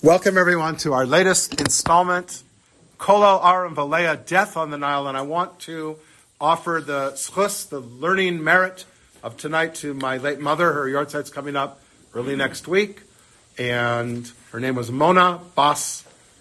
Welcome everyone to our latest installment, Kol Aram Valeya, Death on the Nile, and I want to offer the schus, the learning merit of tonight to my late mother. Her yortzeit's coming up early next week, and her name was Mona Bas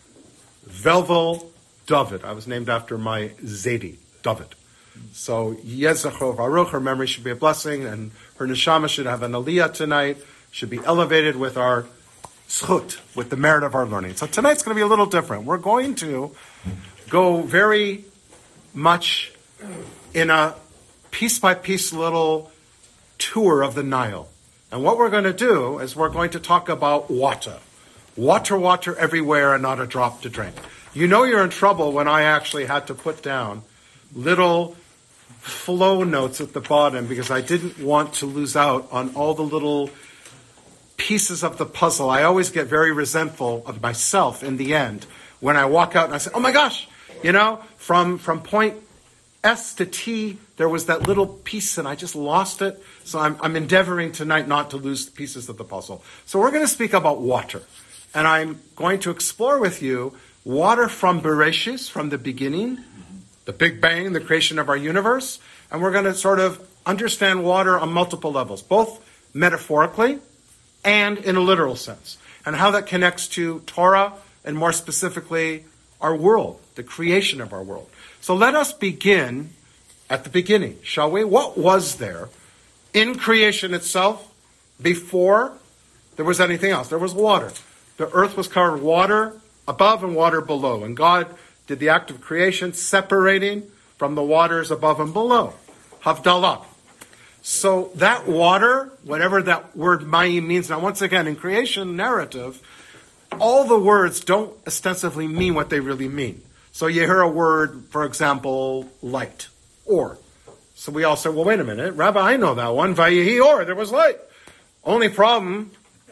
Velvel David. I was named after my Zaidi, David. So Yezachor Baruch, her memory should be a blessing, and her neshama should have an aliyah tonight, should be elevated with our schut, with the merit of our learning. So tonight's going to be a little different. We're going to go very much in a piece-by-piece little tour of the Nile. And what we're going to do is we're going to talk about water. Water everywhere and not a drop to drink. You know you're in trouble when I actually had to put down little flow notes at the bottom because I didn't want to lose out on all the little pieces of the puzzle. I always get very resentful of myself in the end when I walk out and I say, oh my gosh, from point S to T, there was that little piece and I just lost it. So I'm endeavoring tonight not to lose pieces of the puzzle. So we're going to speak about water. And I'm going to explore with you water from Bereshis, from the beginning, the Big Bang, the creation of our universe. And we're going to sort of understand water on multiple levels, both metaphorically and in a literal sense, and how that connects to Torah, and more specifically, our world, the creation of our world. So let us begin at the beginning, shall we? What was there in creation itself before there was anything else? There was water. The earth was covered with water above and water below, and God did the act of creation, separating from the waters above and below. Havdalah. So that water, whatever that word mayim means, now once again, in creation narrative, all the words don't ostensibly mean what they really mean. So you hear a word, for example, light, or. So we all say, well, wait a minute, Rabbi, I know that one, vayehi or, there was light. Only problem,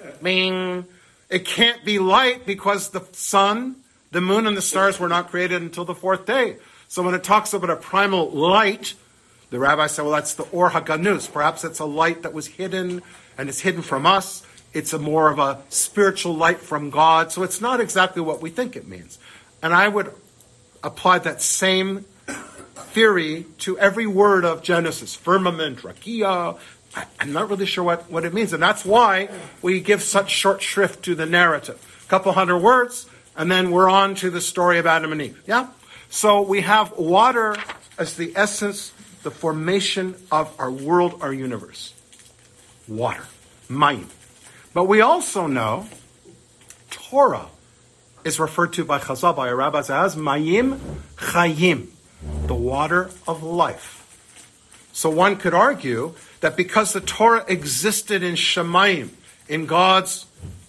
it can't be light because the sun, the moon, and the stars were not created until the fourth day. So when it talks about a primal light, the rabbi said, well, that's the Or HaGanus. Perhaps it's a light that was hidden, and it's hidden from us. It's a more of a spiritual light from God. So it's not exactly what we think it means. And I would apply that same theory to every word of Genesis. Firmament, rakia. I'm not really sure what it means. And that's why we give such short shrift to the narrative. A couple hundred words, and then we're on to the story of Adam and Eve. Yeah? So we have water as the essence, the formation of our world, our universe. Water. Mayim. But we also know Torah is referred to by Chazal, by our rabbis, as Mayim Chayim, the water of life. So one could argue that because the Torah existed in Shemayim, in God's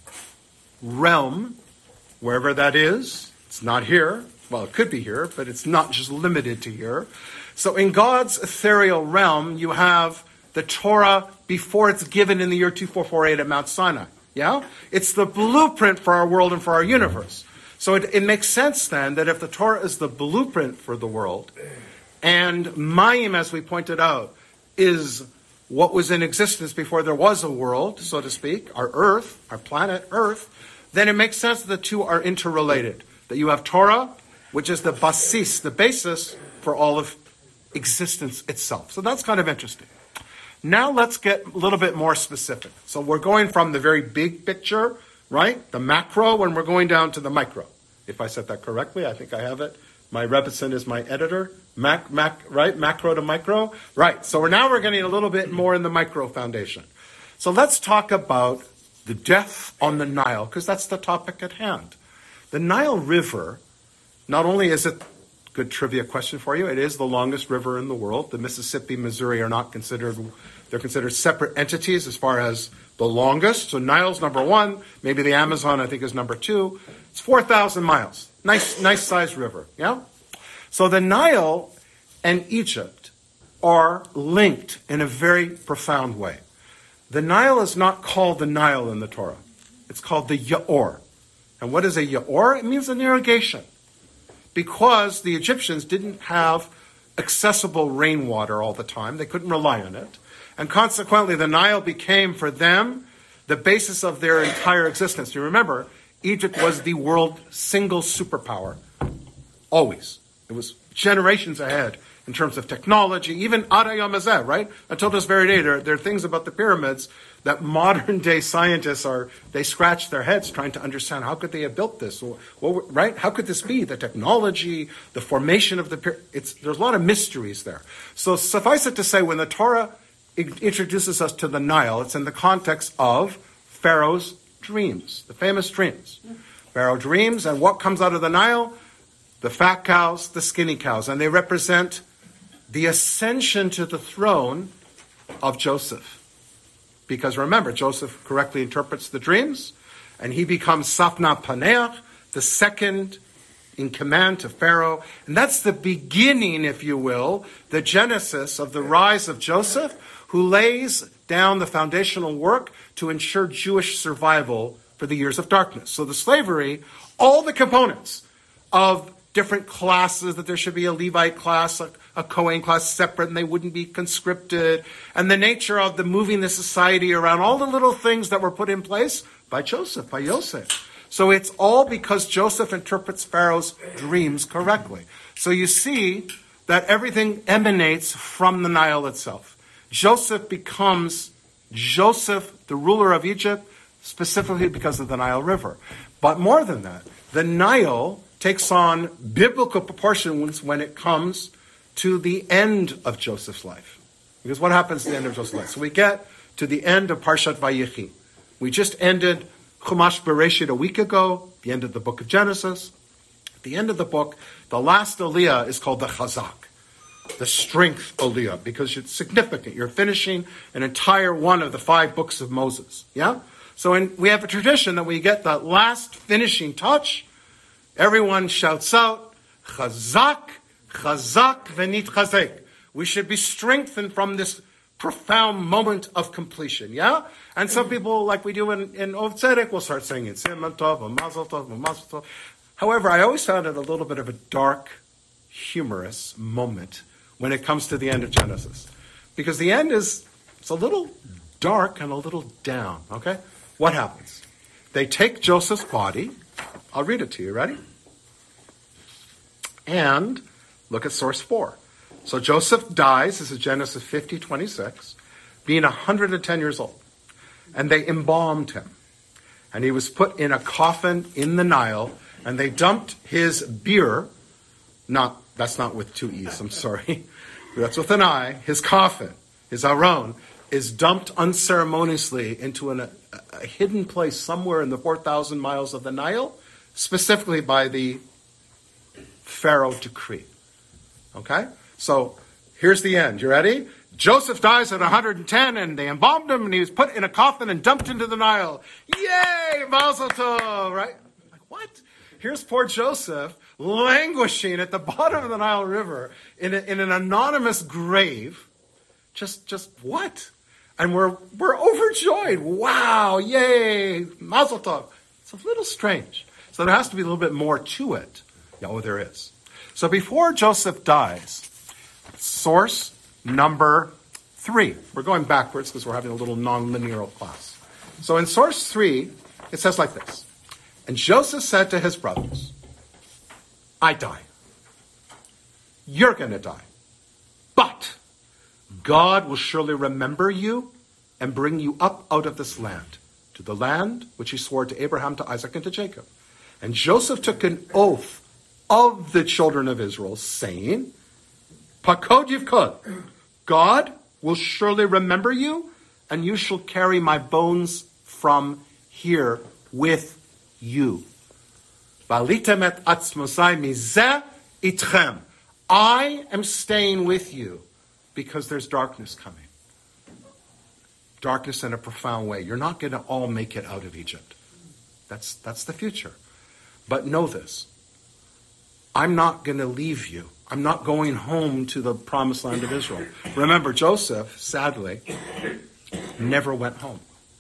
realm, wherever that is, it's not here. Well, it could be here, but it's not just limited to here. So in God's ethereal realm, you have the Torah before it's given in the year 2448 at Mount Sinai. Yeah? It's the blueprint for our world and for our universe. So it makes sense then that if the Torah is the blueprint for the world, and Mayim, as we pointed out, is what was in existence before there was a world, so to speak, our Earth, our planet Earth, then it makes sense that the two are interrelated. That you have Torah, which is the basis, the basis for all of existence itself. So that's kind of interesting. Now let's get a little bit more specific. So we're going from the very big picture, right? The macro, and we're going down to the micro. If I said that correctly, I think I have it. My Rebbetzin is my editor. Right? Macro to micro. Right. So we're getting a little bit more in the micro foundation. So let's talk about the death on the Nile, because that's the topic at hand. The Nile River, not only is it, good trivia question for you, it is the longest river in the world. The Mississippi, Missouri are not considered, they're considered separate entities as far as the longest. So Nile's number one, maybe the Amazon I think is number two. It's 4,000 miles. Nice sized river, yeah? So the Nile and Egypt are linked in a very profound way. The Nile is not called the Nile in the Torah. It's called the Yaor. And what is a Yaor? It means an irrigation. Because the Egyptians didn't have accessible rainwater all the time. They couldn't rely on it. And consequently, the Nile became for them the basis of their entire existence. You remember, Egypt was the world single superpower. Always. It was generations ahead in terms of technology, even Ad Hayom Hazeh, right? Until this very day, there are things about the pyramids that modern day scientists they scratch their heads trying to understand how could they have built this, right? How could this be? The technology, the formation of the pyramids, there's a lot of mysteries there. So suffice it to say, when the Torah introduces us to the Nile, it's in the context of Pharaoh's dreams, the famous dreams. Pharaoh dreams, and what comes out of the Nile? The fat cows, the skinny cows, and they represent the ascension to the throne of Joseph. Because remember, Joseph correctly interprets the dreams, and he becomes Safna Paneach, the second in command to Pharaoh. And that's the beginning, if you will, the genesis of the rise of Joseph, who lays down the foundational work to ensure Jewish survival for the years of darkness. So the slavery, all the components of different classes, that there should be a Levite class, a Kohen class separate, and they wouldn't be conscripted, and the nature of the moving the society around, all the little things that were put in place by Joseph, by Yosef. So it's all because Joseph interprets Pharaoh's dreams correctly. So you see that everything emanates from the Nile itself. Joseph becomes Joseph, the ruler of Egypt, specifically because of the Nile River. But more than that, the Nile takes on biblical proportions when it comes to the end of Joseph's life. Because what happens at the end of Joseph's life? So we get to the end of Parshat Vayechi. We just ended Chumash Bereshit a week ago, the end of the book of Genesis. At the end of the book, the last Aliyah is called the Chazak, the strength Aliyah, because it's significant. You're finishing an entire one of the 5 books of Moses. Yeah? So we have a tradition that we get the last finishing touch. Everyone shouts out, Chazak, Chazak v'nit chazek. We should be strengthened from this profound moment of completion, yeah? And some people, like we do in Ov Tzedek, will start saying it, Siman Tov, Mazel Tov, Mazel Tov. However, I always found it a little bit of a dark, humorous moment when it comes to the end of Genesis. Because the end it's a little dark and a little down, okay? What happens? They take Joseph's body. I'll read it to you. Ready? And look at source 4. So Joseph dies, this is Genesis 50:26, being 110 years old. And they embalmed him. And he was put in a coffin in the Nile, and they dumped his beer, that's not with 2 E's, I'm sorry. That's with an I. His coffin, his aron, is dumped unceremoniously into a hidden place somewhere in the 4,000 miles of the Nile, specifically by the Pharaoh decree. Okay? So here's the end. You ready? Joseph dies at 110, and they embalmed him, and he was put in a coffin and dumped into the Nile. Yay! Mazel tov! Right? Like, what? Here's poor Joseph languishing at the bottom of the Nile River in an anonymous grave. Just what? And we're overjoyed. Wow! Yay! Mazel tov! It's a little strange. So there has to be a little bit more to it. Yeah, oh, there is. So before Joseph dies, source number 3. We're going backwards because we're having a little non-linear class. So in source 3, it says like this. And Joseph said to his brothers, I die. You're going to die. But God will surely remember you and bring you up out of this land, to the land which he swore to Abraham, to Isaac, and to Jacob. And Joseph took an oath of the children of Israel, saying, Pakod Yivkod, God will surely remember you, and you shall carry my bones from here with you. Valitem et atzmosai mizeh itchem. I am staying with you because there's darkness coming. Darkness in a profound way. You're not going to all make it out of Egypt. That's the future. But know this. I'm not going to leave you. I'm not going home to the promised land of Israel. Remember, Joseph, sadly, never went home.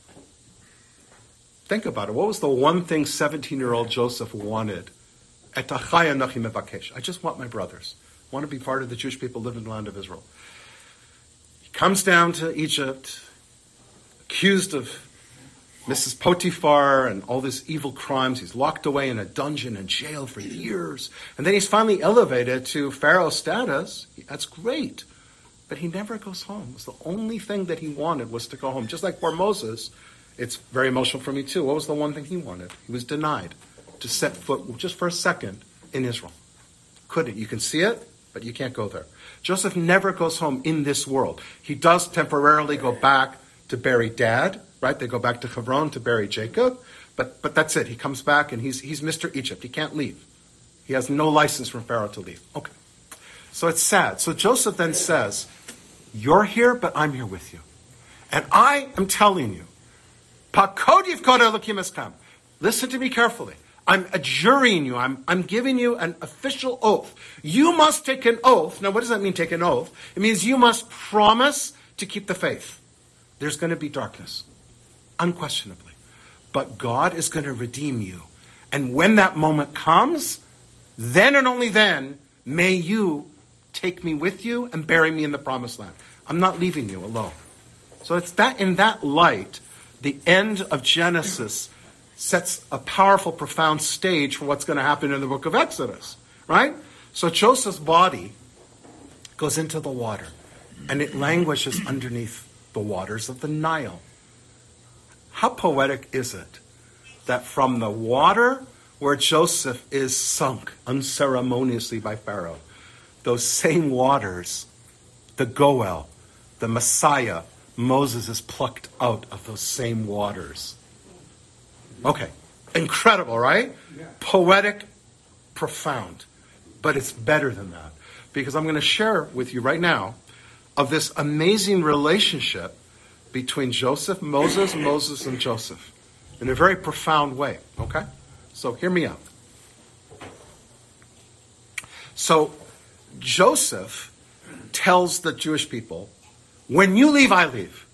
Think about it. What was the one thing 17-year-old Joseph wanted? I just want my brothers. I want to be part of the Jewish people living in the land of Israel. He comes down to Egypt, accused of Mrs. Potiphar and all these evil crimes. He's locked away in a dungeon and jail for years. And then he's finally elevated to Pharaoh status. That's great. But he never goes home. It's the only thing that he wanted was to go home. Just like poor Moses, it's very emotional for me too. What was the one thing he wanted? He was denied to set foot just for a second in Israel. Couldn't. You can see it, but you can't go there. Joseph never goes home in this world. He does temporarily go back to bury dad, right? They go back to Hebron to bury Jacob, but that's it. He comes back and he's Mr. Egypt. He can't leave. He has no license from Pharaoh to leave. Okay. So it's sad. So Joseph then says, you're here, but I'm here with you. And I am telling you, listen to me carefully. I'm adjuring you. I'm giving you an official oath. You must take an oath. Now, what does that mean, take an oath? It means you must promise to keep the faith. There's going to be darkness, unquestionably. But God is going to redeem you. And when that moment comes, then and only then, may you take me with you and bury me in the promised land. I'm not leaving you alone. So it's that in that light, the end of Genesis sets a powerful, profound stage for what's going to happen in the book of Exodus, right? So Joseph's body goes into the water, and it languishes underneath the waters of the Nile. How poetic is it that from the water where Joseph is sunk unceremoniously by Pharaoh, those same waters, the Goel, the Messiah, Moses is plucked out of those same waters. Okay, incredible, right? Yeah. Poetic, profound. But it's better than that. Because I'm going to share with you right now of this amazing relationship between Joseph, Moses, and Joseph in a very profound way, okay? So hear me out. So Joseph tells the Jewish people, when you leave, I leave.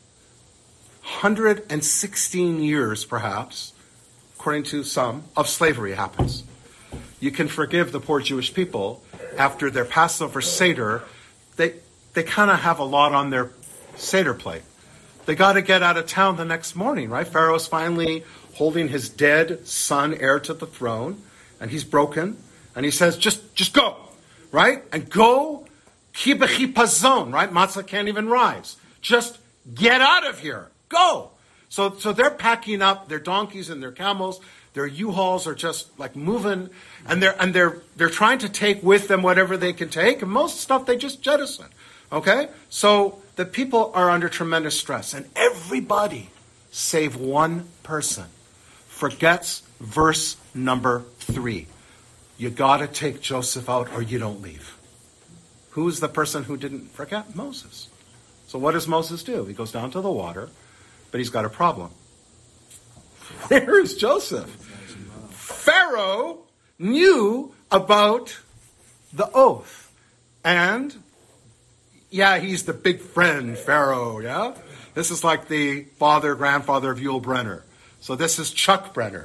116 years, perhaps, according to some, of slavery happens. You can forgive the poor Jewish people after their Passover Seder. They kind of have a lot on their Seder plate. They got to get out of town the next morning, right? Pharaoh's finally holding his dead son, heir to the throne, and he's broken. And he says, just go, right? And go, ki b'chipazon, right? Matzah can't even rise. Just get out of here. Go. So they're packing up their donkeys and their camels. Their U-Hauls are just like moving, and they're trying to take with them whatever they can take, and most stuff they just jettison. Okay? So the people are under tremendous stress, and everybody, save one person, forgets verse number 3. You got to take Joseph out or you don't leave. Who's the person who didn't forget? Moses. So what does Moses do? He goes down to the water, but he's got a problem. Where is Joseph? Pharaoh knew about the oath. And, yeah, he's the big friend, Pharaoh, yeah? This is like the grandfather of Yul Brynner. So this is Chuck Brenner.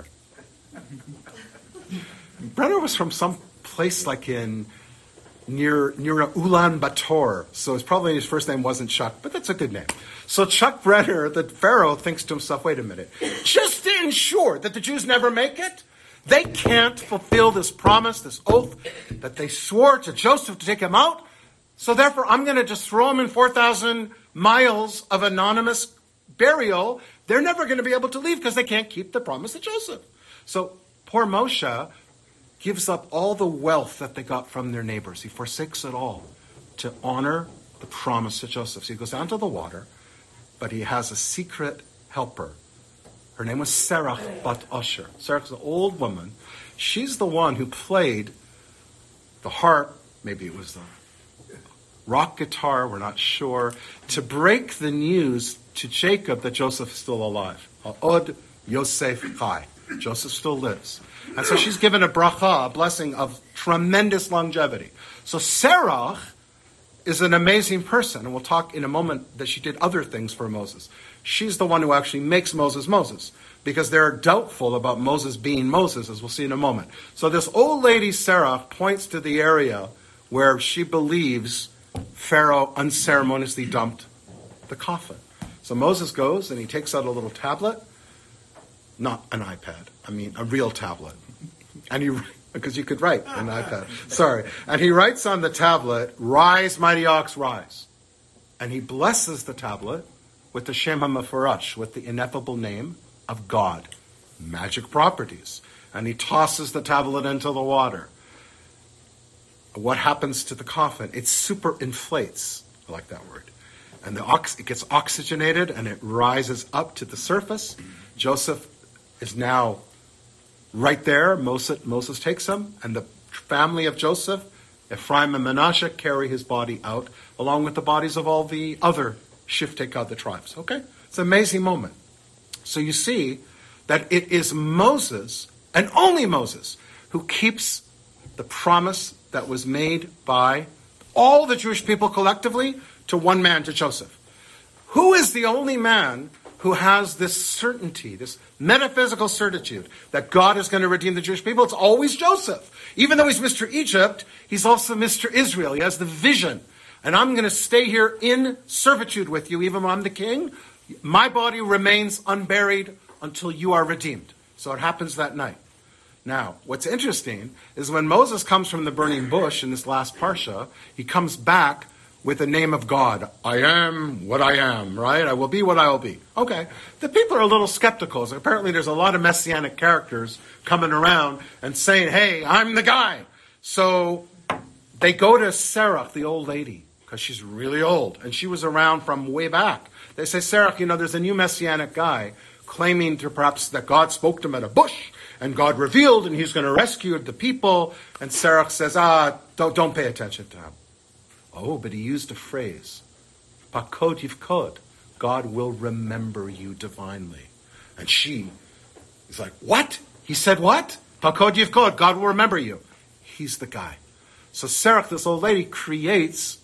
Brenner was from some place like near Ulaanbaatar. So it's probably his first name wasn't Chuck, but that's a good name. So Chuck Brenner, the Pharaoh, thinks to himself, wait a minute, just to ensure that the Jews never make it, they can't fulfill this promise, this oath that they swore to Joseph to take him out. So therefore, I'm going to just throw him in 4,000 miles of anonymous burial. They're never going to be able to leave because they can't keep the promise to Joseph. So poor Moshe gives up all the wealth that they got from their neighbors. He forsakes it all to honor the promise to Joseph. So he goes down to the water, but he has a secret helper. Her name was Serach bat Asher. Serach's an old woman. She's the one who played the harp, maybe it was the rock guitar, we're not sure, to break the news to Jacob that Joseph is still alive. Od Yosef Chai. Joseph still lives. And so she's given a bracha, a blessing of tremendous longevity. So Serach is an amazing person, and we'll talk in a moment that she did other things for Moses. She's the one who actually makes Moses Moses, because they're doubtful about Moses being Moses, as we'll see in a moment. So this old lady, Serach, points to the area where she believes Pharaoh unceremoniously dumped the coffin. So Moses goes and he takes out a little tablet, not an iPad. I mean, a real tablet. And because you could write an iPad. Sorry. And he writes on the tablet, "Rise, mighty ox, rise." And he blesses the tablet with the Shem HaMefurash, with the ineffable name of God. Magic properties. And he tosses the tablet into the water. What happens to the coffin? It super inflates. I like that word. And it gets oxygenated and it rises up to the surface. Joseph is now right there. Moses takes him, and the family of Joseph, Ephraim and Manasseh, carry his body out, along with the bodies of all the other Shiftei Gad, the tribes. Okay? It's an amazing moment. So you see that it is Moses, and only Moses, who keeps the promise that was made by all the Jewish people collectively to one man, to Joseph. Who is the only man who has this certainty, this metaphysical certitude that God is going to redeem the Jewish people? It's always Joseph. Even though he's Mr. Egypt, he's also Mr. Israel. He has the vision. And I'm going to stay here in servitude with you, even when I'm the king. My body remains unburied until you are redeemed. So it happens that night. Now, what's interesting is when Moses comes from the burning bush in this last parsha, he comes back with the name of God. I am what I am, right? I will be what I will be. Okay. The people are a little skeptical. So apparently there's a lot of messianic characters coming around and saying, hey, I'm the guy. So they go to Sarah, the old lady, because she's really old, and she was around from way back. They say, Sarah, there's a new messianic guy claiming to perhaps that God spoke to him at a bush, and God revealed, and he's going to rescue the people. And Sarah says, don't pay attention to him. Oh, but he used a phrase, Pakod Yivkod, God will remember you divinely. And she is like, what? He said what? Pakod Yivkod, God will remember you. He's the guy. So Sarah, this old lady, creates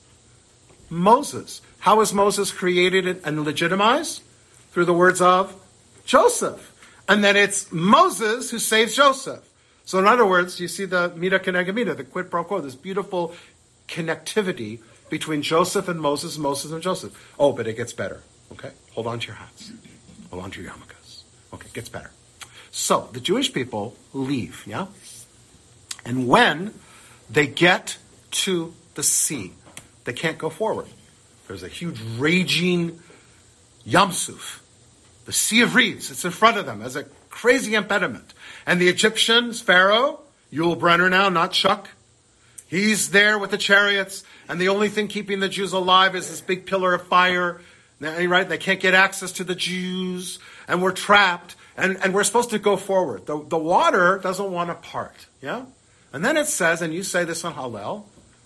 Moses. How is Moses created and legitimized? Through the words of Joseph. And then it's Moses who saves Joseph. So in other words, you see the Mida Keneged Mida, the quid pro quo, this beautiful connectivity between Joseph and Moses and Joseph. Oh, but it gets better. Okay? Hold on to your hats. Hold on to your yarmulkes. Okay, it gets better. So the Jewish people leave, yeah? And when they get to the sea, they can't go forward. There's a huge raging Yam Suf, the Sea of Reeds. It's in front of them as a crazy impediment. And the Egyptians, Pharaoh, Yul Brenner now, not Chuck, he's there with the chariots, and the only thing keeping the Jews alive is this big pillar of fire. Right? They can't get access to the Jews, and we're trapped, and we're supposed to go forward. The water doesn't want to part. Yeah? And then it says, and you say this on Hallel,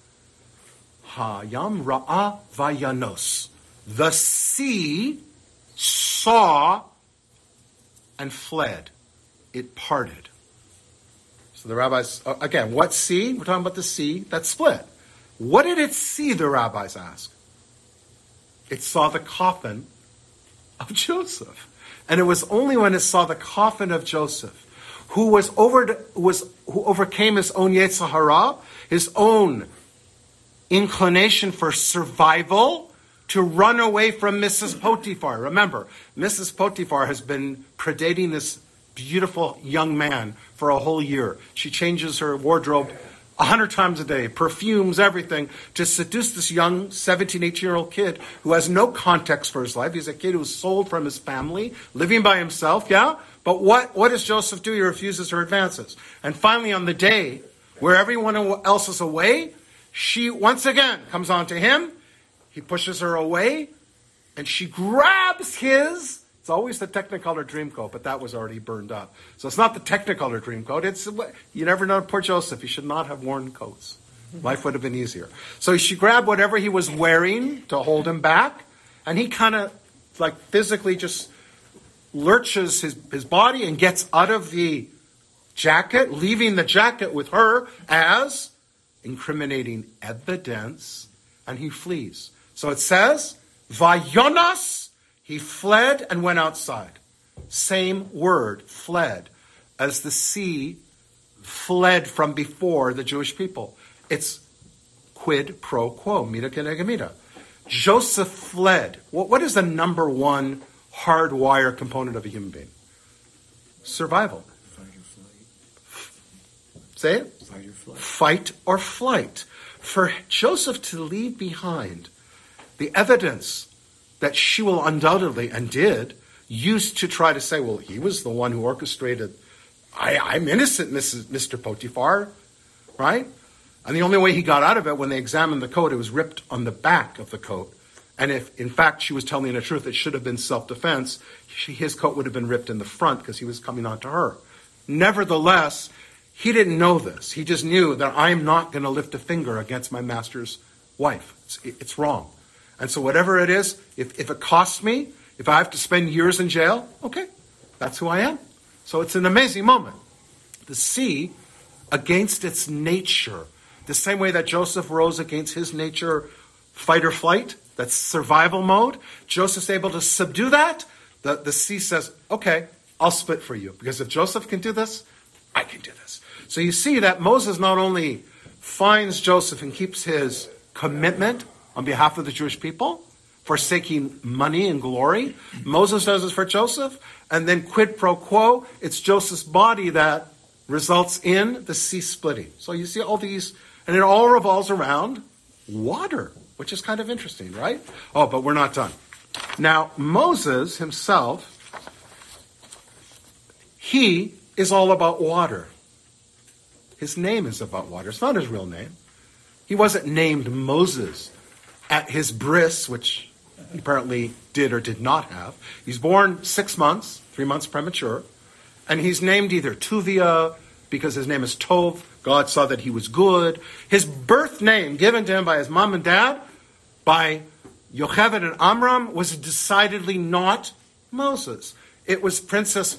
Hayam Ra'a Vayanos. The sea saw and fled. It parted. So the rabbis, again, what sea? We're talking about the sea that split. What did it see, the rabbis ask? It saw the coffin of Joseph. And it was only when it saw the coffin of Joseph, who overcame his own Yetzer Hara, his own inclination for survival, to run away from Mrs. Potiphar. Remember, Mrs. Potiphar has been predating this beautiful young man for a whole year. She changes her wardrobe 100 times a day, perfumes, everything, to seduce this young 17, 18-year-old kid who has no context for his life. He's a kid who was sold from his family, living by himself, yeah? But what does Joseph do? He refuses her advances. And finally, on the day where everyone else is away, she once again comes on to him. He pushes her away, and she grabs his. It's always the Technicolor Dreamcoat, but that was already burned up. So it's not the Technicolor Dreamcoat. It's, you never know, poor Joseph. He should not have worn coats. Life would have been easier. So she grabbed whatever he was wearing to hold him back, and he kind of like physically just lurches his body and gets out of the jacket, leaving the jacket with her as incriminating evidence, and he flees. So it says, Vayonas, he fled and went outside. Same word, fled, as the sea fled from before the Jewish people. It's quid pro quo, Mida Keneged Mida. Joseph fled. What is the number one hardwire component of a human being? Survival. Fight or flight. Say it. Fight or flight. Fight or flight. For Joseph to leave behind the evidence that she will undoubtedly, and did, use to try to say, well, he was the one who orchestrated, I'm innocent, Mr. Potiphar, right? And the only way he got out of it, when they examined the coat, it was ripped on the back of the coat. And if, in fact, she was telling the truth, it should have been self-defense, his coat would have been ripped in the front because he was coming on to her. Nevertheless, he didn't know this. He just knew that I'm not going to lift a finger against my master's wife. It's wrong. And so whatever it is, if it costs me, if I have to spend years in jail, okay, that's who I am. So it's an amazing moment. The sea, against its nature, the same way that Joseph rose against his nature, fight or flight, that's survival mode, Joseph's able to subdue that. The sea says, okay, I'll split for you. Because if Joseph can do this, I can do this. So you see that Moses not only finds Joseph and keeps his commitment on behalf of the Jewish people, forsaking money and glory. Moses does this for Joseph. And then quid pro quo, it's Joseph's body that results in the sea splitting. So you see all these, and it all revolves around water, which is kind of interesting, right? Oh, but we're not done. Now, Moses himself, he is all about water. His name is about water. It's not his real name. He wasn't named Moses at his bris, which he apparently did or did not have. He's born 6 months, 3 months premature, and he's named either Tuvia, because his name is Tov, God saw that he was good. His birth name, given to him by his mom and dad, by Yocheved and Amram, was decidedly not Moses. It was Princess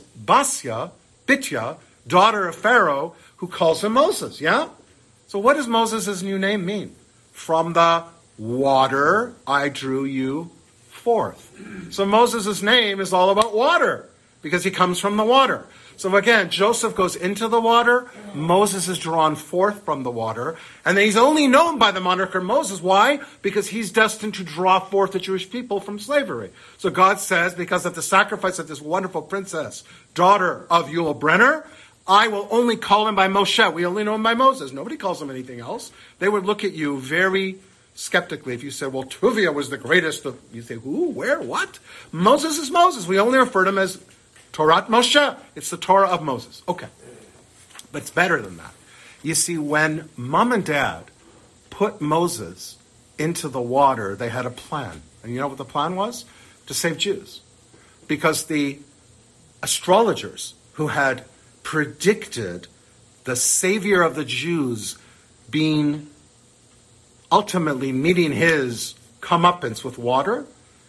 Bitya, daughter of Pharaoh, who calls him Moses, yeah? So what does Moses' new name mean? From the water I drew you forth. So Moses' name is all about water, because he comes from the water. So again, Joseph goes into the water, Moses is drawn forth from the water, and then he's only known by the moniker Moses. Why? Because he's destined to draw forth the Jewish people from slavery. So God says, because of the sacrifice of this wonderful princess, daughter of Yul Brenner, I will only call him by Moshe. We only know him by Moses. Nobody calls him anything else. They would look at you very skeptically if you said, well, Tuvia was the greatest of, you say, who, where, what? Moses is Moses. We only refer to him as Torah Moshe. It's the Torah of Moses. Okay. But it's better than that. You see, when mom and dad put Moses into the water, they had a plan. And you know what the plan was? To save Jews. Because the astrologers who had predicted the savior of the Jews being ultimately meeting his comeuppance with water.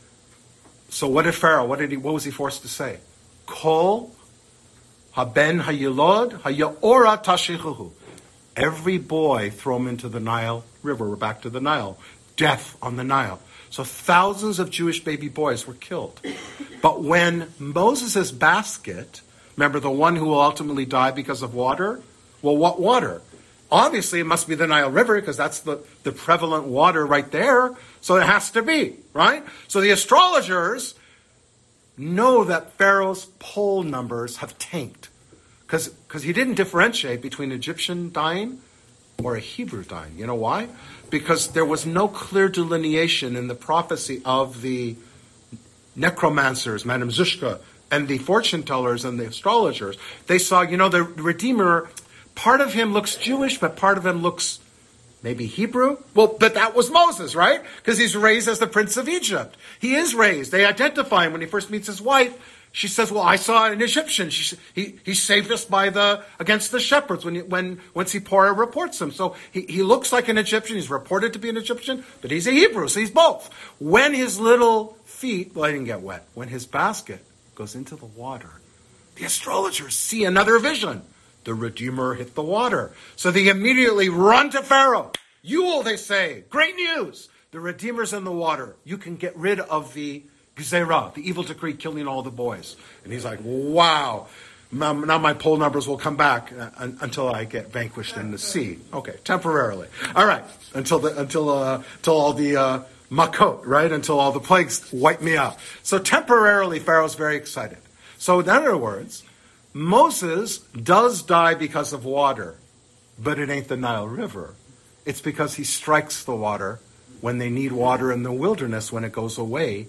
So what did Pharaoh, what was he forced to say? Kol haben hayilod hayaora tashichuhu. Every boy throw him into the Nile River. We're back to the Nile. Death on the Nile. So thousands of Jewish baby boys were killed. But when Moses' basket, remember the one who will ultimately die because of water? Well, what water? Obviously, it must be the Nile River because that's the prevalent water right there. So it has to be, right? So the astrologers know that Pharaoh's poll numbers have tanked because he didn't differentiate between Egyptian dying or a Hebrew dying. You know why? Because there was no clear delineation in the prophecy of the necromancers, Madame Zushka, and the fortune tellers and the astrologers. They saw, the Redeemer, part of him looks Jewish, but part of him looks maybe Hebrew. Well, but that was Moses, right? Because he's raised as the Prince of Egypt. He is raised. They identify him when he first meets his wife. She says, well, I saw an Egyptian. He saved us against the shepherds when Zipporah reports him. So he looks like an Egyptian. He's reported to be an Egyptian, but he's a Hebrew, so he's both. When his little feet, well, I didn't get wet. When his basket goes into the water, the astrologers see another vision. The Redeemer hit the water. So they immediately run to Pharaoh. Yule, they say. Great news. The Redeemer's in the water. You can get rid of the Gezerah, the evil decree killing all the boys. And he's like, wow. Now my poll numbers will come back until I get vanquished in the sea. Okay, temporarily. All right, until all the makot, right? Until all the plagues wipe me out. So temporarily, Pharaoh's very excited. So in other words, Moses does die because of water, but it ain't the Nile River. It's because he strikes the water when they need water in the wilderness when it goes away.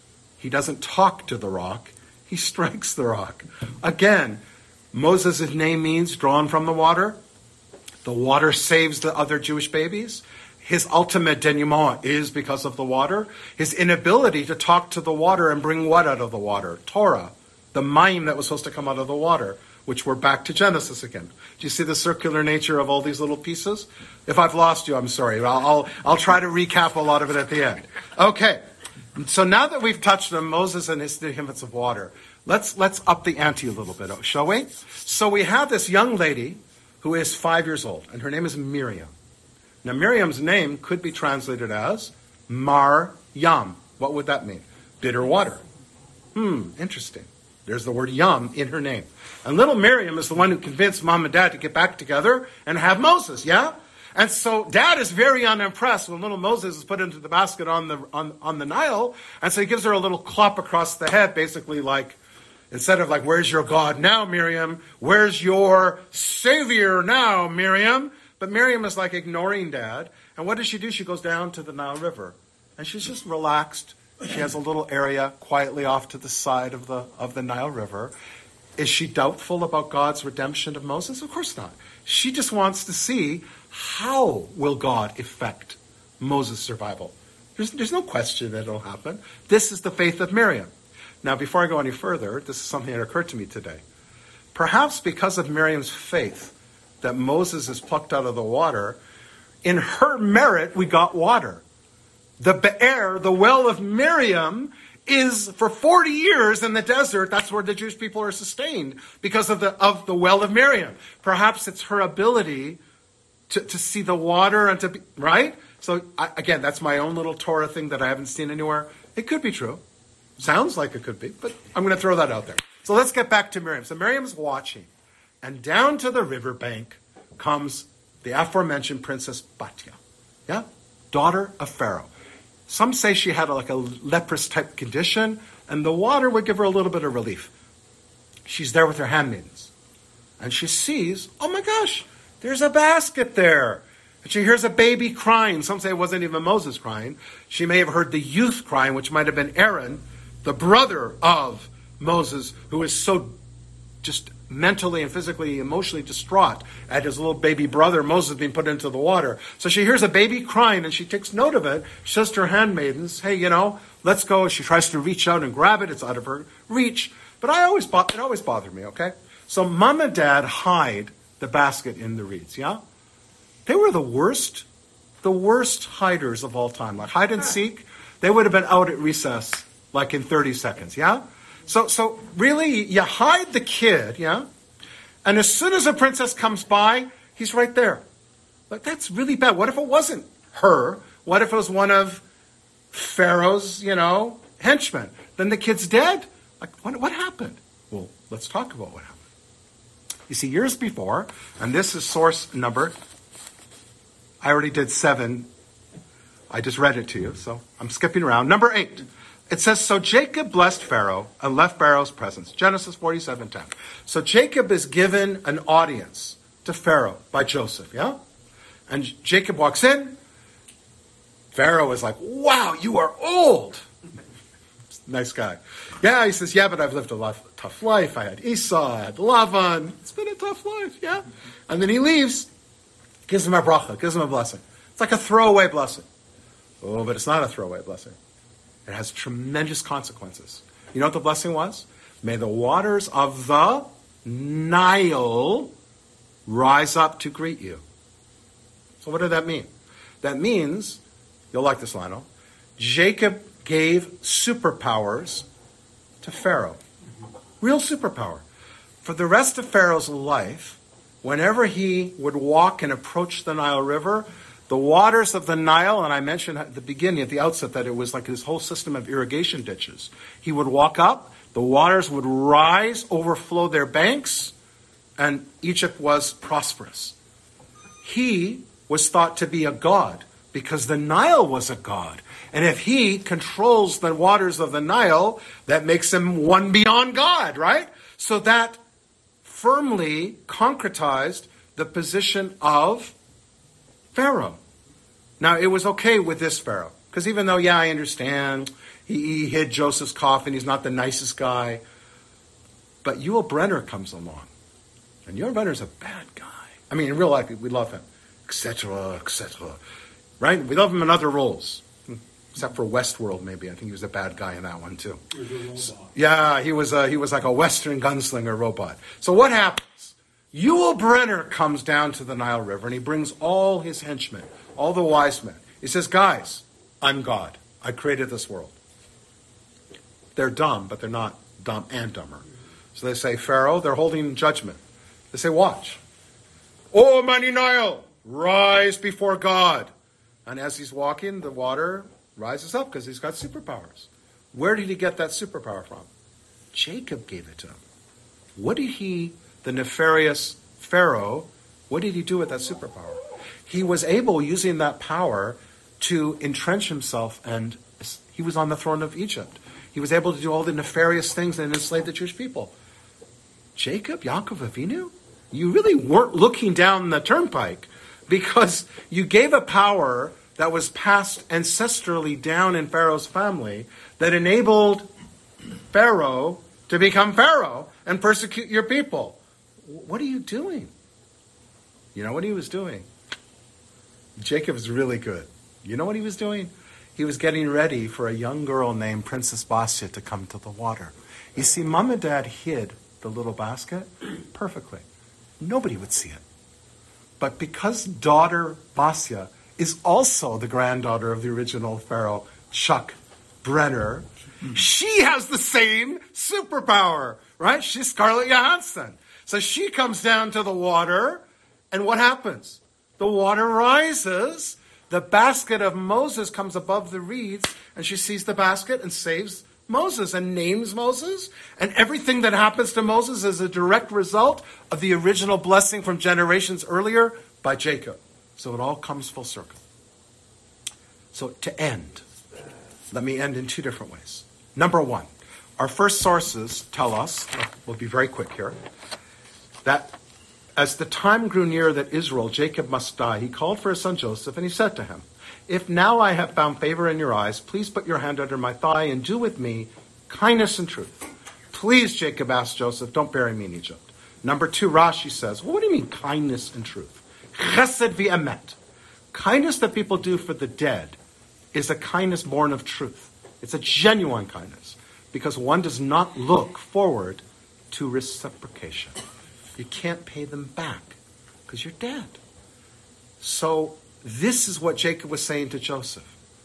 He doesn't talk to the rock. He strikes the rock. Again, Moses' name means drawn from the water. The water saves the other Jewish babies. His ultimate denouement is because of the water. His inability to talk to the water and bring what out of the water? Torah, the mayim that was supposed to come out of the water, which we're back to Genesis again. Do you see the circular nature of all these little pieces? If I've lost you, I'm sorry. I'll try to recap a lot of it at the end. Okay. So now that we've touched on Moses and his significance of water, let's up the ante a little bit, shall we? So we have this young lady who is 5 years old, and her name is Miriam. Now, Miriam's name could be translated as Mar Yam. What would that mean? Bitter water. Interesting. There's the word Yam in her name. And little Miriam is the one who convinced mom and dad to get back together and have Moses, yeah? And so dad is very unimpressed when little Moses is put into the basket on the Nile. And so he gives her a little clop across the head, basically like, instead of like, where's your God now, Miriam? Where's your Savior now, Miriam? But Miriam is like ignoring dad. And what does she do? She goes down to the Nile River. And she's just relaxed. She has a little area quietly off to the side of the Nile River. Is she doubtful about God's redemption of Moses? Of course not. She just wants to see how will God effect Moses' survival. There's no question that it'll happen. This is the faith of Miriam. Now, before I go any further, this is something that occurred to me today. Perhaps because of Miriam's faith that Moses is plucked out of the water, in her merit we got water. The Be'er, the well of Miriam, is for 40 years in the desert. That's where the Jewish people are sustained because of the well of Miriam. Perhaps it's her ability to see the water and to be, right? So again, that's my own little Torah thing that I haven't seen anywhere. It could be true. Sounds like it could be, but I'm going to throw that out there. So let's get back to Miriam. So Miriam's watching, and down to the riverbank comes the aforementioned Princess Batya, yeah, daughter of Pharaoh. Some say she had like a leprous type condition, and the water would give her a little bit of relief. She's there with her handmaidens, and she sees, oh my gosh, there's a basket there. And she hears a baby crying. Some say it wasn't even Moses crying. She may have heard the youth crying, which might have been Aaron, the brother of Moses, who is so just mentally and physically, emotionally distraught at his little baby brother, Moses, being put into the water. So she hears a baby crying, and she takes note of it. She says to her handmaidens, hey, let's go. She tries to reach out and grab it. It's out of her reach. But it always bothered me, okay? So mom and dad hide the basket in the reeds, yeah? They were the worst hiders of all time. Like hide and seek, they would have been out at recess like in 30 seconds, yeah? So really, you hide the kid, yeah? And as soon as a princess comes by, he's right there. Like, that's really bad. What if it wasn't her? What if it was one of Pharaoh's, henchmen? Then the kid's dead? Like, what happened? Well, let's talk about what happened. You see, years before, and this is source number, I already did 7. I just read it to you, so I'm skipping around. Number 8. It says, so Jacob blessed Pharaoh and left Pharaoh's presence. Genesis 47:10. So Jacob is given an audience to Pharaoh by Joseph, yeah? And Jacob walks in. Pharaoh is like, wow, you are old. Nice guy. Yeah, he says, yeah, but I've lived a tough life. I had Esau, I had Lavan. It's been a tough life, yeah? And then he leaves, gives him a bracha, gives him a blessing. It's like a throwaway blessing. Oh, but it's not a throwaway blessing. It has tremendous consequences. You know what the blessing was? May the waters of the Nile rise up to greet you. So what did that mean? That means, you'll like this, Lionel, Jacob gave superpowers to Pharaoh. Real superpower. For the rest of Pharaoh's life, whenever he would walk and approach the Nile River, the waters of the Nile, and I mentioned at the beginning, at the outset, that it was like this whole system of irrigation ditches. He would walk up, the waters would rise, overflow their banks, and Egypt was prosperous. He was thought to be a god because the Nile was a god. And if he controls the waters of the Nile, that makes him one beyond God, right? So that firmly concretized the position of Pharaoh. Now, it was okay with this Pharaoh, because even though, I understand, he hid Joseph's coffin, he's not the nicest guy, but Yul Brynner comes along, and Yul Brynner's a bad guy. I mean, in real life, we love him, etc., etc., right? We love him in other roles, except for Westworld, maybe. I think he was a bad guy in that one, too. He was a robot. So, he was like a Western gunslinger robot. So what happens? Yul Brynner comes down to the Nile River, and he brings all his henchmen, all the wise men. He says, guys, I'm God. I created this world. They're dumb, but they're not dumb and dumber. So they say, Pharaoh, they're holding judgment. They say, watch. Oh, mighty Nile, rise before God. And as he's walking, the water rises up because he's got superpowers. Where did he get that superpower from? Jacob gave it to him. What did the nefarious Pharaoh, what did he do with that superpower? He was able, using that power, to entrench himself, and he was on the throne of Egypt. He was able to do all the nefarious things and enslave the Jewish people. Jacob, Yaakov Avinu, you really weren't looking down the turnpike, because you gave a power that was passed ancestrally down in Pharaoh's family that enabled Pharaoh to become Pharaoh and persecute your people. What are you doing? You know what he was doing? Jacob's really good. You know what he was doing? He was getting ready for a young girl named Princess Basya to come to the water. You see, Mom and Dad hid the little basket perfectly. Nobody would see it. But because daughter Basya is also the granddaughter of the original Pharaoh, Chuck Brenner, she has the same superpower, right? She's Scarlett Johansson. So she comes down to the water, and what happens? The water rises, the basket of Moses comes above the reeds, and she sees the basket and saves Moses and names Moses. And everything that happens to Moses is a direct result of the original blessing from generations earlier by Jacob. So it all comes full circle. So to end, let me end in two different ways. Number one, our first sources tell us, we'll be very quick here, that as the time grew near that Israel, Jacob, must die, he called for his son Joseph, and he said to him, if now I have found favor in your eyes, please put your hand under my thigh and do with me kindness and truth. Please, Jacob asked Joseph, don't bury me in Egypt. Number two, Rashi says, well, what do you mean kindness and truth? Chesed v'emet. Kindness that people do for the dead is a kindness born of truth. It's a genuine kindness because one does not look forward to reciprocation. You can't pay them back because you're dead. So this is what Jacob was saying to Joseph.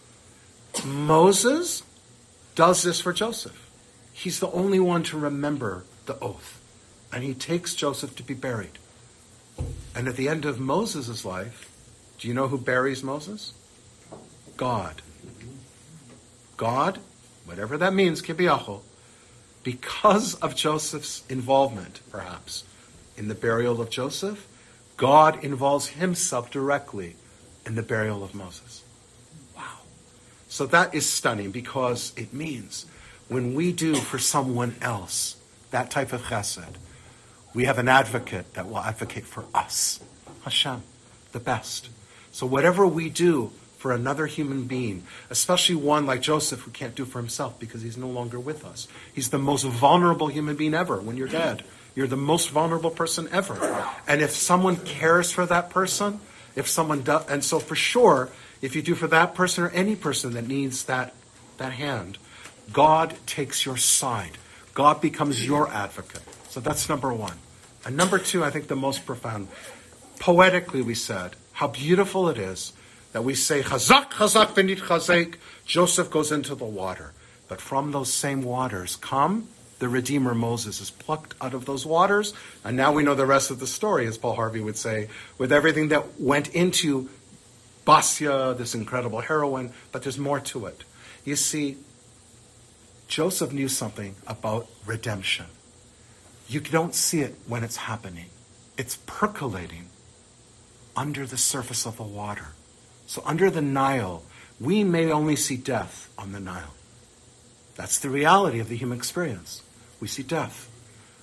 Moses does this for Joseph. He's the only one to remember the oath. And he takes Joseph to be buried. And at the end of Moses' life, do you know who buries Moses? God. God, whatever that means, Kibiachol, because of Joseph's involvement, perhaps, in the burial of Joseph, God involves himself directly in the burial of Moses. Wow. So that is stunning because it means when we do for someone else that type of chesed, we have an advocate that will advocate for us. Hashem, the best. So whatever we do for another human being, especially one like Joseph who can't do for himself because he's no longer with us. He's the most vulnerable human being ever when you're dead. You're the most vulnerable person ever. And if someone cares for that person, if someone does, and so for sure, if you do for that person or any person that needs that hand, God takes your side. God becomes your advocate. So that's number one. And number two, I think the most profound. Poetically, we said how beautiful it is that we say, Chazak, Chazak, v'nit chazek, Joseph goes into the water. But from those same waters come the Redeemer Moses is plucked out of those waters. And now we know the rest of the story, as Paul Harvey would say, with everything that went into Basya, this incredible heroine, but there's more to it. You see, Joseph knew something about redemption. You don't see it when it's happening. It's percolating under the surface of the water. So under the Nile, we may only see death on the Nile. That's the reality of the human experience. We see death.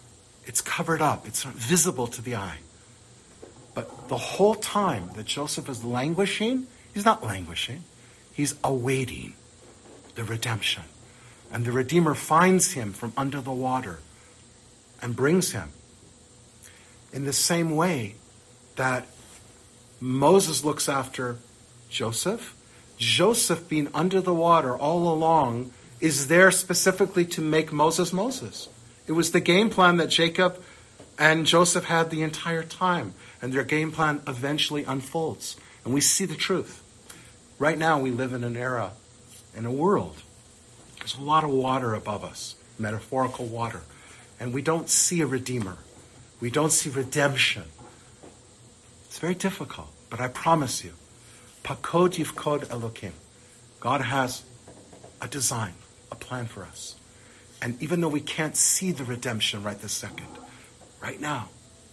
It's covered up. It's not visible to the eye. But the whole time that Joseph is languishing, he's not languishing. He's awaiting the redemption. And the Redeemer finds him from under the water and brings him. In the same way that Moses looks after Joseph, Joseph being under the water all along is there specifically to make Moses Moses. It was the game plan that Jacob and Joseph had the entire time. And their game plan eventually unfolds. And we see the truth. Right now we live in an era, in a world. There's a lot of water above us, metaphorical water. And we don't see a Redeemer. We don't see redemption. It's very difficult. But I promise you, Pakod Yifkod Elokim. God has a design, a plan for us. And even though we can't see the redemption right this second, right now,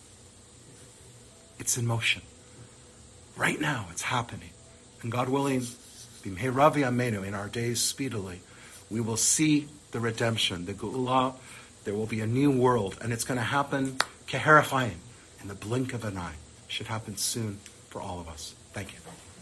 it's in motion. Right now, it's happening. And God willing, B'mhei Amenu, in our days speedily, we will see the redemption, the Geula. There will be a new world, and it's going to happen keherafayim, in the blink of an eye. It should happen soon for all of us. Thank you.